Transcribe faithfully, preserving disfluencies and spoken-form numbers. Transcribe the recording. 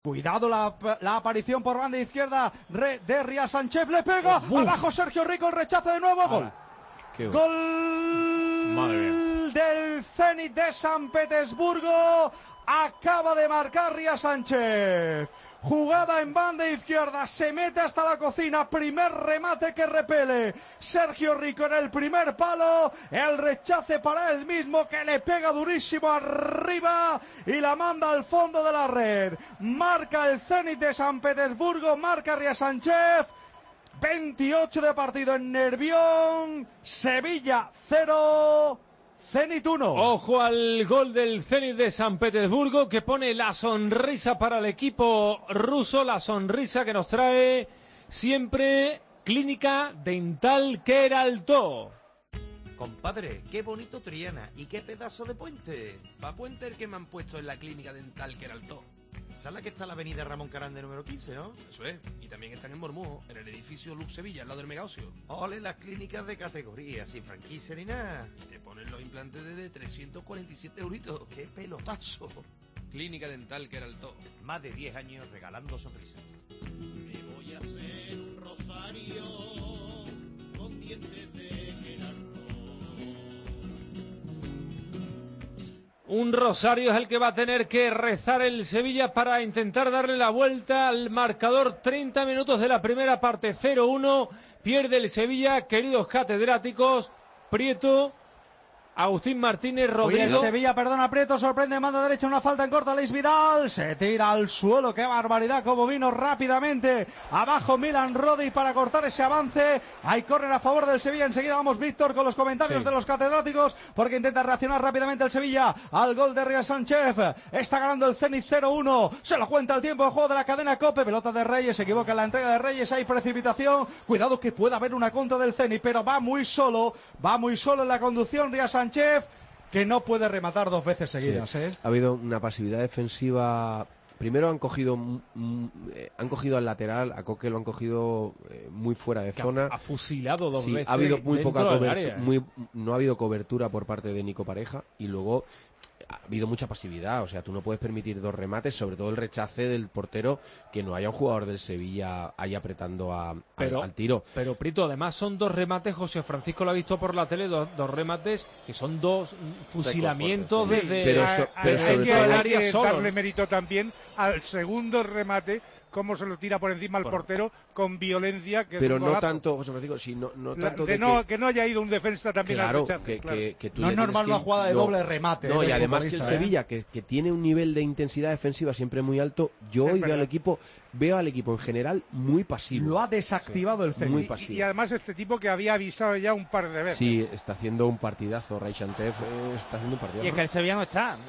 Cuidado la, la aparición por banda izquierda de Riaz Sánchez, le pega, uf, abajo Sergio Rico, el rechazo de nuevo, gol. Gol, gol del Zenit de San Petersburgo, acaba de marcar Riaz Sánchez. Jugada en banda izquierda, se mete hasta la cocina, primer remate que repele Sergio Rico en el primer palo, el rechace para él mismo que le pega durísimo arriba y la manda al fondo de la red. Marca el Zenit de San Petersburgo, marca Riaz Sánchez. veintiocho de partido en Nervión, Sevilla cero, Zenit uno. Ojo al gol del Zenit de San Petersburgo que pone la sonrisa para el equipo ruso, la sonrisa que nos trae siempre Clínica Dental Queraltó. Compadre, qué bonito Triana y qué pedazo de puente. Pa' puente el que me han puesto en la Clínica Dental Queraltó. Esa es la que está en la avenida Ramón Carande número quince, ¿no? Eso es, y también están en Bormujos, en el edificio Lux Sevilla, al lado del Megaocio. Ole, las clínicas de categoría, sin franquicia ni nada. Y te ponen los implantes desde trescientos cuarenta y siete euritos. ¡Qué pelotazo! Clínica Dental Queraltó. Más de diez años regalando sonrisas. Me voy a hacer un rosario con dientes de Queraltó. Un rosario es el que va a tener que rezar el Sevilla para intentar darle la vuelta al marcador. treinta minutos de la primera parte, cero uno. Pierde el Sevilla, queridos catedráticos. Prieto, Agustín Martínez, Rodrigo. Hoy el Sevilla, perdona, Prieto, sorprende, manda derecha, una falta en corta, Luis Vidal, se tira al suelo, qué barbaridad, como vino rápidamente, abajo Milan Rodi para cortar ese avance, hay córner a favor del Sevilla, enseguida vamos Víctor con los comentarios sí. de los catedráticos, porque intenta reaccionar rápidamente el Sevilla al gol de Riaz Sánchez, está ganando el Zenit cero uno, se lo cuenta el tiempo de juego de la cadena COPE, pelota de Reyes, se equivoca en la entrega de Reyes, hay precipitación, cuidado que pueda haber una contra del Zenit, pero va muy solo, va muy solo en la conducción Riaz Sánchez, que no puede rematar dos veces seguidas. Sí. ¿eh? Ha habido una pasividad defensiva. Primero han cogido mm, eh, han cogido al lateral, a Coque lo han cogido eh, muy fuera de que zona. Ha, ha fusilado dos sí, veces. Ha habido muy poca cobertura, ¿eh? muy, no ha habido cobertura por parte de Nico Pareja y luego ha habido mucha pasividad, o sea, tú no puedes permitir dos remates, sobre todo el rechace del portero, que no haya un jugador del Sevilla ahí apretando a, pero, al, al tiro. Pero, Prito, además son dos remates, José Francisco lo ha visto por la tele, dos, dos remates que son dos fusilamientos sí. desde pero so, pero desde hay que, el hay área que solo. darle mérito también al segundo remate, cómo se lo tira por encima al bueno. portero con violencia. Que pero es un no golazo. tanto, José Francisco, si no, no tanto de, de no, que, que no haya ido un defensa también claro, al rechazo. Que, claro, que, que tú no es normal que, una jugada de no, doble remate. No, eh, y además que el ¿eh? Sevilla, que, que tiene un nivel de intensidad defensiva siempre muy alto, yo es hoy verdad. veo al equipo, veo al equipo en general muy pasivo. Lo ha desactivado sí, el Zenit. Muy pasivo. Y, y además este tipo que había avisado ya un par de veces. Sí, está haciendo un partidazo, Riaz Sánchez eh, está haciendo un partidazo. Y es que el Sevilla no está.